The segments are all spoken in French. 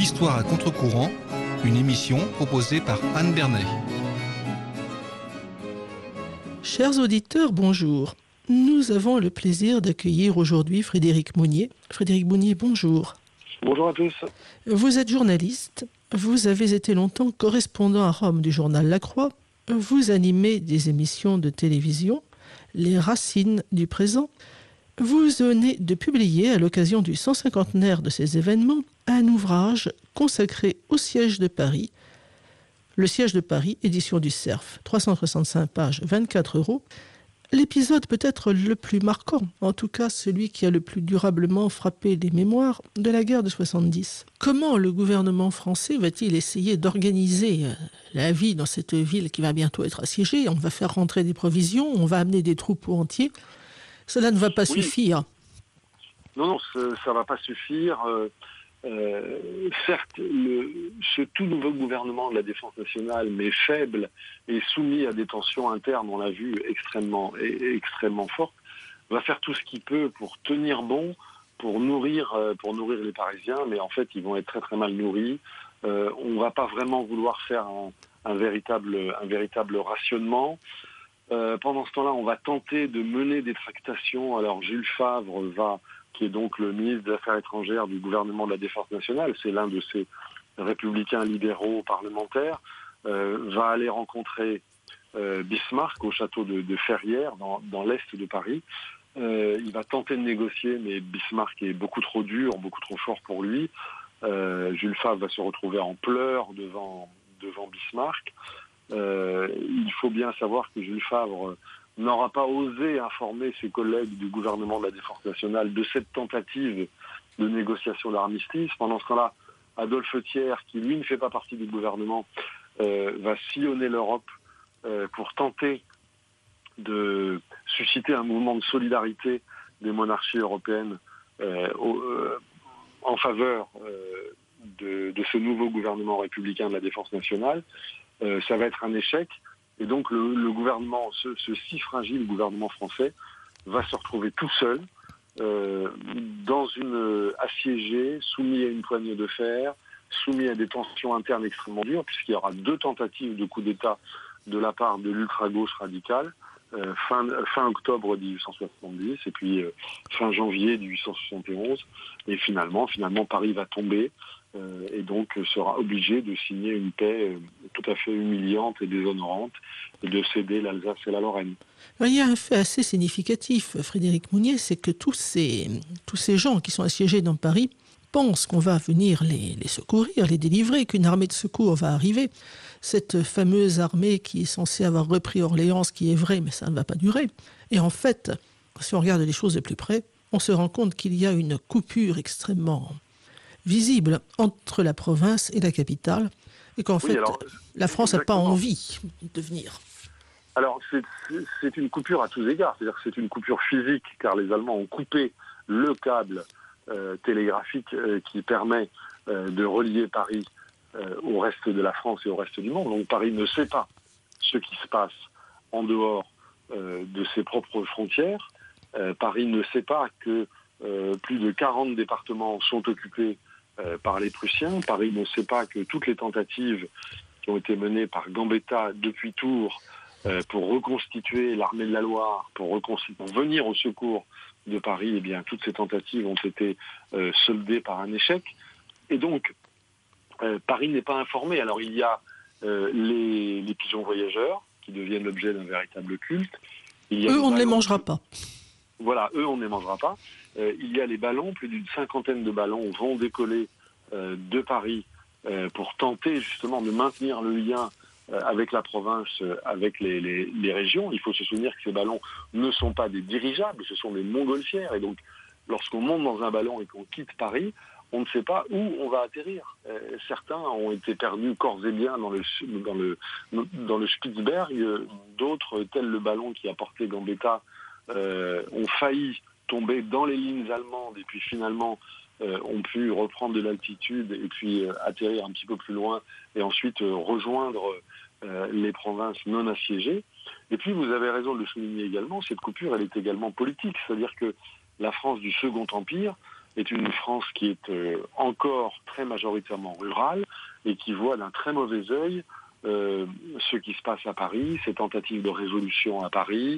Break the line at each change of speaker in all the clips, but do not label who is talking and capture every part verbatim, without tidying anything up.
L'histoire à contre-courant, une émission proposée par Anne Bernet.
Chers auditeurs, bonjour. Nous avons le plaisir d'accueillir aujourd'hui Frédéric Mounier. Frédéric Mounier, bonjour.
Bonjour à tous.
Vous êtes journaliste. Vous avez été longtemps correspondant à Rome du journal La Croix. Vous animez des émissions de télévision, Les Racines du présent. Vous venez de publier, à l'occasion du cent cinquantenaire de ces événements, un ouvrage consacré au siège de Paris. Le siège de Paris, édition du Cerf, trois cent soixante-cinq pages, vingt-quatre euros. L'épisode peut-être le plus marquant, en tout cas celui qui a le plus durablement frappé les mémoires de la guerre de soixante-dix. Comment le gouvernement français va-t-il essayer d'organiser la vie dans cette ville qui va bientôt être assiégée? On va faire rentrer des provisions, on va amener des troupeaux entiers. Cela ne va pas oui. suffire.
Non, non, ça ne va pas suffire. Euh, euh, certes, le, ce tout nouveau gouvernement de la Défense nationale, mais faible et soumis à des tensions internes, on l'a vu, extrêmement, et, extrêmement fortes, va faire tout ce qu'il peut pour tenir bon, pour nourrir, euh, pour nourrir les Parisiens, mais en fait, ils vont être très très mal nourris. Euh, on ne va pas vraiment vouloir faire un, un, véritable, un véritable rationnement. Euh, pendant ce temps-là, on va tenter de mener des tractations. Alors Jules Favre va, qui est donc le ministre des Affaires étrangères du gouvernement de la Défense nationale, c'est l'un de ces républicains libéraux parlementaires, euh, va aller rencontrer euh, Bismarck au château de, de Ferrières, dans, dans l'est de Paris. Euh, il va tenter de négocier, mais Bismarck est beaucoup trop dur, beaucoup trop fort pour lui. Euh, Jules Favre va se retrouver en pleurs devant, devant Bismarck. Euh, il faut bien savoir que Jules Favre n'aura pas osé informer ses collègues du gouvernement de la Défense nationale de cette tentative de négociation d'armistice. Pendant ce temps-là, Adolphe Thiers, qui lui ne fait pas partie du gouvernement, euh, va sillonner l'Europe euh, pour tenter de susciter un mouvement de solidarité des monarchies européennes euh, au, euh, en faveur euh, de, de ce nouveau gouvernement républicain de la Défense nationale. Euh, ça va être un échec, et donc le, le gouvernement, ce, ce si fragile gouvernement français, va se retrouver tout seul, euh, dans une euh, assiégé, soumis à une poignée de fer, soumis à des tensions internes extrêmement dures, puisqu'il y aura deux tentatives de coup d'État de la part de l'ultra-gauche radicale, euh, fin, fin octobre dix-huit cent soixante-dix, et puis euh, fin janvier dix-huit cent soixante et onze, et finalement, finalement Paris va tomber, Euh, et donc sera obligé de signer une paix euh, tout à fait humiliante et déshonorante et de céder l'Alsace et la Lorraine.
Alors, il y a un fait assez significatif, Frédéric Mounier, c'est que tous ces, tous ces gens qui sont assiégés dans Paris pensent qu'on va venir les, les secourir, les délivrer, qu'une armée de secours va arriver. Cette fameuse armée qui est censée avoir repris Orléans, ce qui est vrai, mais ça ne va pas durer. Et en fait, si on regarde les choses de plus près, on se rend compte qu'il y a une coupure extrêmement visible entre la province et la capitale, et qu'en oui, fait, alors, la France n'a pas envie de venir.
Alors, c'est, c'est, c'est une coupure à tous égards, c'est-à-dire que c'est une coupure physique, car les Allemands ont coupé le câble euh, télégraphique euh, qui permet euh, de relier Paris euh, au reste de la France et au reste du monde. Donc Paris ne sait pas ce qui se passe en dehors euh, de ses propres frontières. Euh, Paris ne sait pas que euh, plus de quarante départements sont occupés Euh, par les Prussiens. Paris ne sait pas que toutes les tentatives qui ont été menées par Gambetta depuis Tours euh, pour reconstituer l'armée de la Loire, pour, reconstitu- pour venir au secours de Paris, eh bien, toutes ces tentatives ont été euh, soldées par un échec. Et donc, euh, Paris n'est pas informé. Alors, il y a euh, les, les pigeons voyageurs qui deviennent l'objet d'un véritable culte. Il y a
eux, on ne les mangera pas.
Voilà, eux, on ne les mangera pas. Euh, il y a les ballons, plus d'une cinquantaine de ballons vont décoller euh, de Paris euh, pour tenter justement de maintenir le lien euh, avec la province, euh, avec les, les, les régions. Il faut se souvenir que ces ballons ne sont pas des dirigeables, ce sont des montgolfières. Et donc, lorsqu'on monte dans un ballon et qu'on quitte Paris, on ne sait pas où on va atterrir. Euh, certains ont été perdus corps et biens dans le, dans le, dans le Spitzberg, d'autres, tel le ballon qui a porté Gambetta, euh, ont failli tomber dans les lignes allemandes et puis finalement euh, ont pu reprendre de l'altitude et puis euh, atterrir un petit peu plus loin et ensuite euh, rejoindre euh, les provinces non assiégées. Et puis vous avez raison de le souligner également, cette coupure elle est également politique, c'est-à-dire que la France du Second Empire est une France qui est euh, encore très majoritairement rurale et qui voit d'un très mauvais œil euh, ce qui se passe à Paris, ces tentatives de résolution à Paris,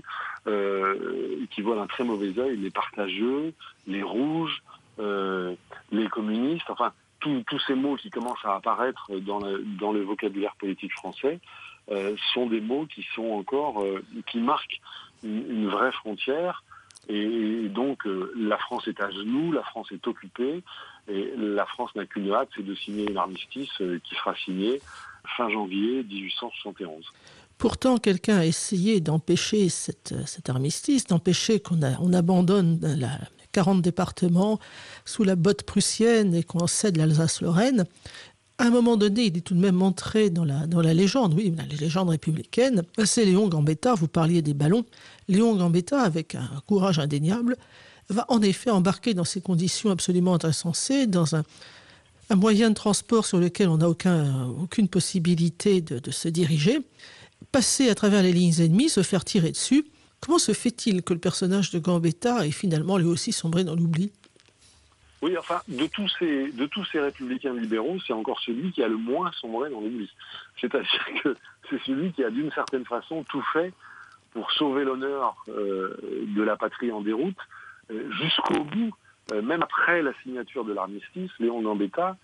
euh, qui voit d'un très mauvais œil les partageux, les rouges, euh, les communistes, enfin tous, tous ces mots qui commencent à apparaître dans le, dans le vocabulaire politique français euh, sont des mots qui sont encore, euh, qui marquent une, une vraie frontière. Et donc, euh, la France est à genoux, la France est occupée, et la France n'a qu'une hâte, c'est de signer un armistice euh, qui sera signé fin janvier dix-huit cent soixante et onze.
Pourtant, quelqu'un a essayé d'empêcher cette, cet armistice, d'empêcher qu'on a, on abandonne la, quarante départements sous la botte prussienne et qu'on cède l'Alsace-Lorraine. À un moment donné, il est tout de même entré dans la, dans la légende, oui, la légende républicaine. C'est Léon Gambetta, vous parliez des ballons. Léon Gambetta, avec un courage indéniable, va en effet embarquer dans ces conditions absolument insensées, dans un, un moyen de transport sur lequel on n'a aucun, aucune possibilité de, de se diriger, passer à travers les lignes ennemies, se faire tirer dessus. Comment se fait-il que le personnage de Gambetta ait finalement lui aussi sombré dans l'oubli ?
Oui, enfin, de tous ces, de tous ces républicains libéraux, c'est encore celui qui a le moins sombré dans l'oubli. C'est-à-dire que c'est celui qui a d'une certaine façon tout fait pour sauver l'honneur euh, de la patrie en déroute, euh, jusqu'au bout, euh, même après la signature de l'armistice, Léon Gambetta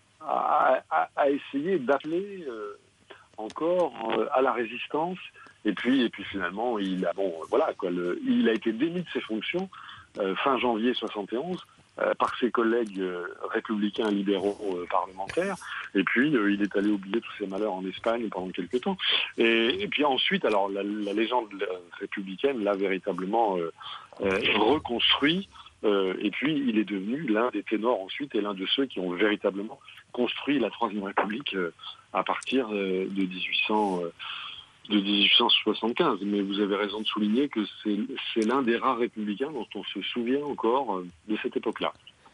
a, a, a essayé d'appeler euh, encore euh, à la résistance, et puis, et puis finalement, il a, bon, voilà, quoi, le, il a été démis de ses fonctions euh, fin janvier soixante et onze, par ses collègues euh, républicains libéraux euh, parlementaires, et puis euh, il est allé oublier tous ses malheurs en Espagne pendant quelques temps. Et, et puis ensuite, alors la, la légende républicaine l'a véritablement euh, euh, reconstruit, euh, et puis il est devenu l'un des ténors ensuite, et l'un de ceux qui ont véritablement construit la Troisième République euh, à partir euh, de dix-huit cents... Euh, de dix-huit cent soixante-quinze, mais vous avez raison de souligner que c'est, c'est l'un des rares républicains dont on se souvient encore de cette époque-là.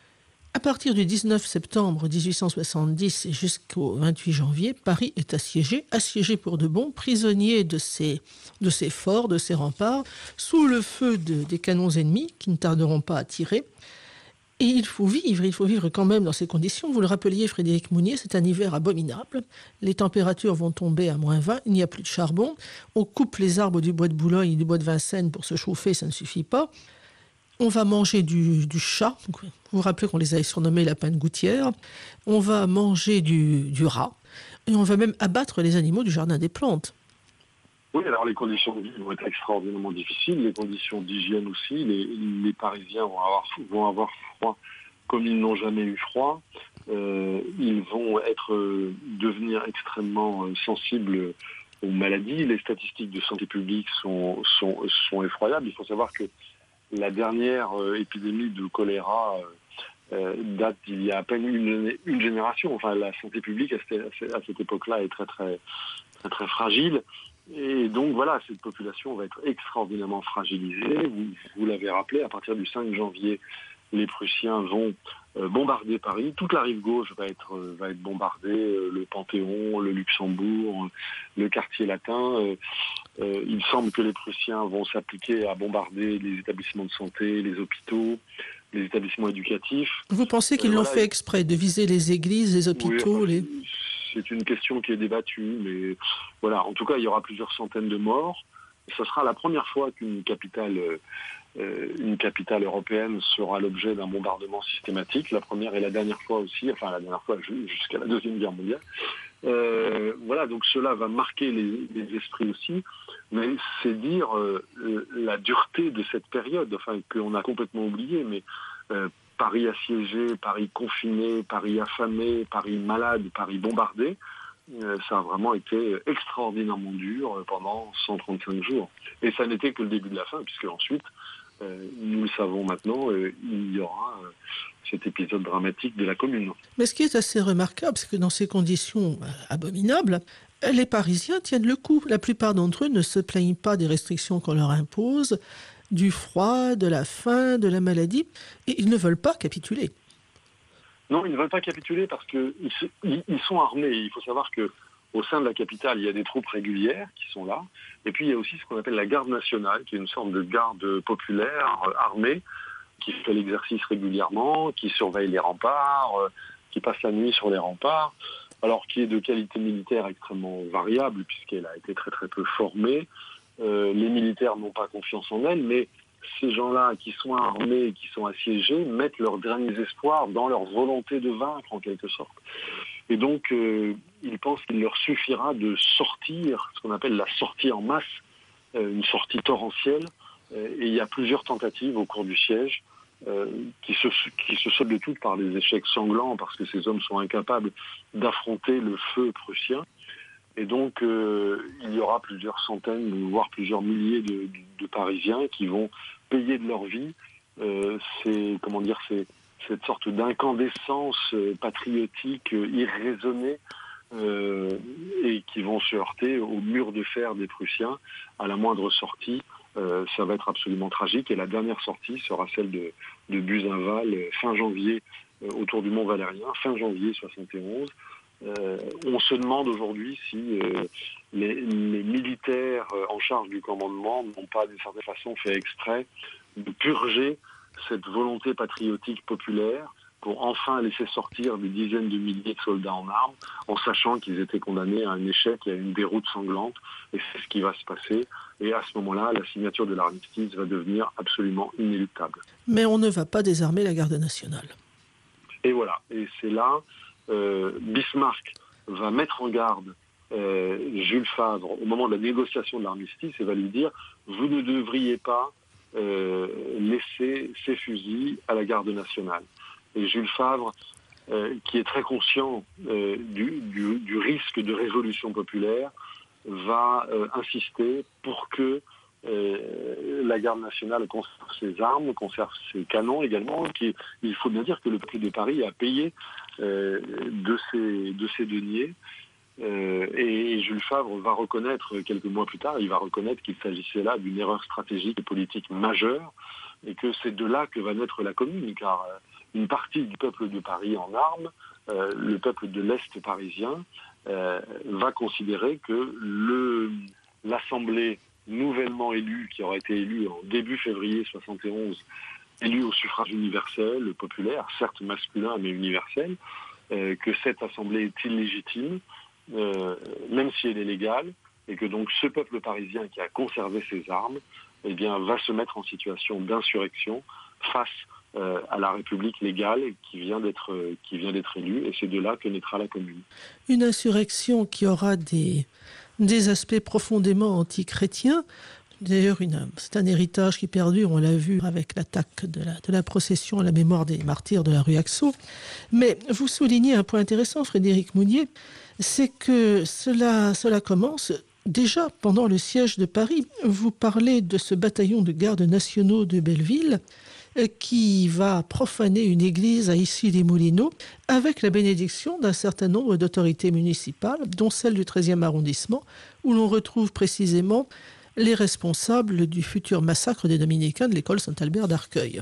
À partir du dix-neuf septembre dix-huit cent soixante-dix et jusqu'au vingt-huit janvier, Paris est assiégé, assiégé pour de bon, prisonnier de ses, de ses forts, de ses remparts, sous le feu de, des canons ennemis qui ne tarderont pas à tirer. Et il faut vivre, il faut vivre quand même dans ces conditions. Vous le rappeliez, Frédéric Mounier, c'est un hiver abominable. Les températures vont tomber à moins vingt, il n'y a plus de charbon. On coupe les arbres du bois de Boulogne et du bois de Vincennes pour se chauffer, ça ne suffit pas. On va manger du, du chat. Vous vous rappelez qu'on les avait surnommés lapins de gouttière. On va manger du, du rat. Et on va même abattre les animaux du jardin des plantes.
Oui, alors les conditions de vie vont être extraordinairement difficiles, les conditions d'hygiène aussi. Les, les Parisiens vont avoir, vont avoir froid comme ils n'ont jamais eu froid. Euh, ils vont être, euh, devenir extrêmement euh, sensibles aux maladies. Les statistiques de santé publique sont, sont, sont effroyables. Il faut savoir que la dernière euh, épidémie de choléra euh, date d'il y a à peine une, une génération. Enfin, la santé publique à cette, à cette époque-là est très, très, très, très fragile. Et donc voilà, cette population va être extraordinairement fragilisée. Vous, vous l'avez rappelé, à partir du cinq janvier, les Prussiens vont euh, bombarder Paris. Toute la rive gauche va être, euh, va être bombardée, euh, le Panthéon, le Luxembourg, le quartier latin. Euh, euh, il semble que les Prussiens vont s'appliquer à bombarder les établissements de santé, les hôpitaux, les établissements éducatifs.
Vous pensez qu'ils euh, l'ont voilà, fait exprès, de viser les églises, les hôpitaux
oui,
les...
C'est une question qui est débattue, mais voilà, en tout cas, il y aura plusieurs centaines de morts. Ce sera la première fois qu'une capitale, euh, une capitale européenne sera l'objet d'un bombardement systématique. La première et la dernière fois aussi, enfin la dernière fois jusqu'à la Deuxième Guerre mondiale. Euh, voilà, donc cela va marquer les, les esprits aussi, mais c'est dire euh, la dureté de cette période, enfin qu'on a complètement oublié, mais euh, Paris assiégé, Paris confiné, Paris affamé, Paris malade, Paris bombardé, euh, ça a vraiment été extraordinairement dur pendant cent trente-cinq jours. Et ça n'était que le début de la fin, puisque ensuite, euh, nous le savons maintenant, euh, il y aura euh, cet épisode dramatique de la Commune.
Mais ce qui est assez remarquable, c'est que dans ces conditions euh, abominables, les Parisiens tiennent le coup. La plupart d'entre eux ne se plaignent pas des restrictions qu'on leur impose, du froid, de la faim, de la maladie, et ils ne veulent pas capituler.
Non, ils ne veulent pas capituler parce qu'ils ils sont armés. Il faut savoir qu'au sein de la capitale, il y a des troupes régulières qui sont là, et puis il y a aussi ce qu'on appelle la garde nationale, qui est une sorte de garde populaire armée, qui fait l'exercice régulièrement, qui surveille les remparts, euh, qui passe la nuit sur les remparts, alors qui est de qualité militaire extrêmement variable, puisqu'elle a été très très peu formée. Euh, les militaires n'ont pas confiance en elle, mais ces gens-là qui sont armés, qui sont assiégés, mettent leurs derniers espoirs dans leur volonté de vaincre, en quelque sorte. Et donc, euh, ils pensent qu'il leur suffira de sortir, ce qu'on appelle la sortie en masse, euh, une sortie torrentielle. Euh, et il y a plusieurs tentatives au cours du siège euh, qui, se, qui se soldent toutes par des échecs sanglants, parce que ces hommes sont incapables d'affronter le feu prussien. Et donc, euh, il y aura plusieurs centaines, voire plusieurs milliers de, de, de Parisiens qui vont payer de leur vie euh, ces, comment dire, ces, cette sorte d'incandescence euh, patriotique euh, irraisonnée euh, et qui vont se heurter au mur de fer des Prussiens à la moindre sortie. Euh, ça va être absolument tragique. Et la dernière sortie sera celle de, de Buzenval euh, fin janvier euh, autour du Mont Valérien, fin janvier soixante et onze. Euh, on se demande aujourd'hui si euh, les, les militaires euh, en charge du commandement n'ont pas d'une certaine façon fait exprès de purger cette volonté patriotique populaire pour enfin laisser sortir des dizaines de milliers de soldats en armes, en sachant qu'ils étaient condamnés à un échec et à une déroute sanglante. Et c'est ce qui va se passer. Et à ce moment-là, la signature de l'armistice va devenir absolument inéluctable.
Mais on ne va pas désarmer la garde nationale.
Et voilà. Et c'est là, euh, Bismarck va mettre en garde euh, Jules Favre au moment de la négociation de l'armistice et va lui dire « Vous ne devriez pas euh, laisser ces fusils à la garde nationale ». Et Jules Favre, euh, qui est très conscient euh, du, du, du risque de révolution populaire, va euh, insister pour que euh, la garde nationale conserve ses armes, conserve ses canons également. Qui, il faut bien dire que le peuple de Paris a payé euh, de, ses, de ses deniers. Euh, et Jules Favre va reconnaître, quelques mois plus tard, il va reconnaître qu'il s'agissait là d'une erreur stratégique et politique majeure, et que c'est de là que va naître la Commune, car euh, une partie du peuple de Paris en armes, euh, le peuple de l'Est parisien, euh, va considérer que le, l'Assemblée nouvellement élue, qui aura été élue en début février soixante et onze, élue au suffrage universel, populaire, certes masculin mais universel, euh, que cette Assemblée est illégitime, euh, même si elle est légale, et que donc ce peuple parisien qui a conservé ses armes, eh bien, va se mettre en situation d'insurrection face euh, à la République légale qui vient d'être, euh, qui vient d'être élue, et c'est de là que naîtra la Commune.
Une insurrection qui aura des, des aspects profondément antichrétiens. D'ailleurs, une, c'est un héritage qui perdure, on l'a vu avec l'attaque de la, de la procession à la mémoire des martyrs de la rue Haxo. Mais vous soulignez un point intéressant, Frédéric Mounier, c'est que cela, cela commence déjà pendant le siège de Paris. Vous parlez de ce bataillon de gardes nationaux de Belleville euh, qui va profaner une église à Issy-les-Moulineaux avec la bénédiction d'un certain nombre d'autorités municipales, dont celle du treizième arrondissement, où l'on retrouve précisément les responsables du futur massacre des Dominicains de l'école Saint-Albert d'Arcueil.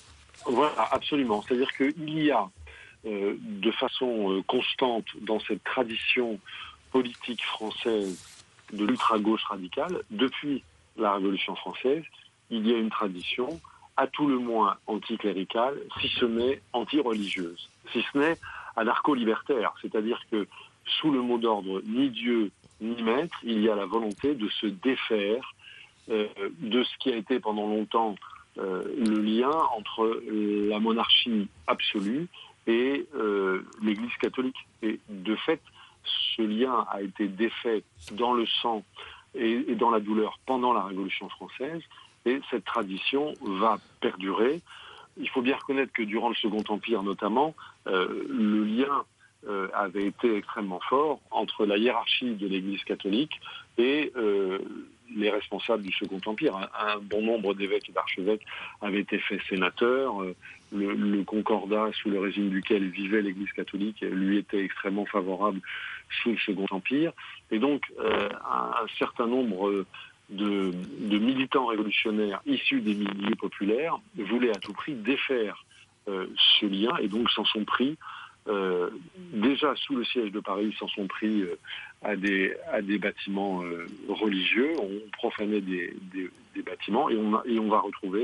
Voilà, absolument. C'est-à-dire qu'il y a euh, de façon euh, constante dans cette tradition politique française de l'ultra-gauche radicale, depuis la Révolution française, il y a une tradition à tout le moins anticléricale, si ce n'est anti-religieuse, si ce n'est anarcho-libertaire. C'est-à-dire que sous le mot d'ordre ni Dieu ni maître, il y a la volonté de se défaire euh, de ce qui a été pendant longtemps euh, le lien entre la monarchie absolue et euh, l'Église catholique. Et de fait, ce lien a été défait dans le sang et, et dans la douleur pendant la Révolution française, et cette tradition va perdurer. Il faut bien reconnaître que durant le Second Empire notamment, euh, le lien euh, avait été extrêmement fort entre la hiérarchie de l'Église catholique et euh, les responsables du Second Empire. Un, un bon nombre d'évêques et d'archevêques avaient été faits sénateurs. Euh, le, le concordat sous le régime duquel vivait l'Église catholique lui était extrêmement favorable sous le Second Empire. Et donc, euh, un, un certain nombre de, de militants révolutionnaires issus des milieux populaires voulaient à tout prix défaire euh, ce lien, et donc s'en sont pris Euh, déjà sous le siège de Paris, ils s'en sont pris euh, à, des, à des bâtiments euh, religieux. On profanait des, des, des bâtiments, et on, a, et on va retrouver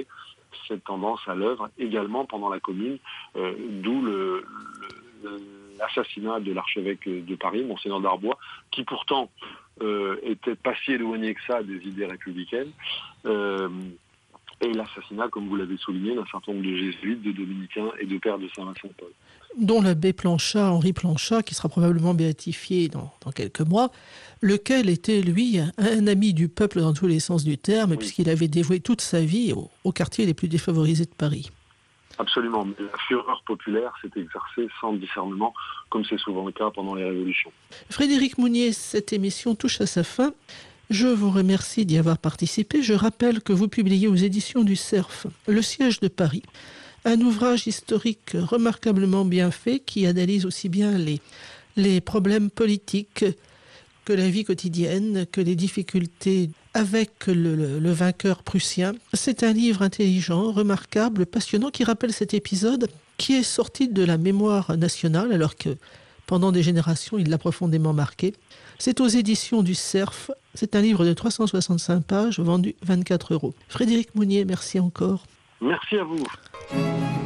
cette tendance à l'œuvre également pendant la Commune, euh, d'où le, le, l'assassinat de l'archevêque de Paris, Monseigneur Darbois, qui pourtant euh, était pas si éloigné que ça des idées républicaines, euh, et l'assassinat, comme vous l'avez souligné, d'un certain nombre de jésuites, de dominicains et de pères de Saint-Vincent-de-Paul.
Dont l'abbé Planchat, Henri Planchat, qui sera probablement béatifié dans, dans quelques mois, lequel était, lui, un, un ami du peuple dans tous les sens du terme, oui. puisqu'il avait dévoué toute sa vie aux, aux quartiers les plus défavorisés de Paris.
Absolument, mais la fureur populaire s'est exercée sans discernement, comme c'est souvent le cas pendant les révolutions.
Frédéric Mounier, cette émission touche à sa fin. Je vous remercie d'y avoir participé. Je rappelle que vous publiez aux éditions du Cerf Le siège de Paris, un ouvrage historique remarquablement bien fait qui analyse aussi bien les, les problèmes politiques que la vie quotidienne, que les difficultés avec le, le, le vainqueur prussien. C'est un livre intelligent, remarquable, passionnant, qui rappelle cet épisode qui est sorti de la mémoire nationale alors que pendant des générations, il l'a profondément marqué. C'est aux éditions du Cerf. C'est un livre de trois cent soixante-cinq pages, vendu vingt-quatre euros. Frédéric Mounier, merci encore.
Merci à vous.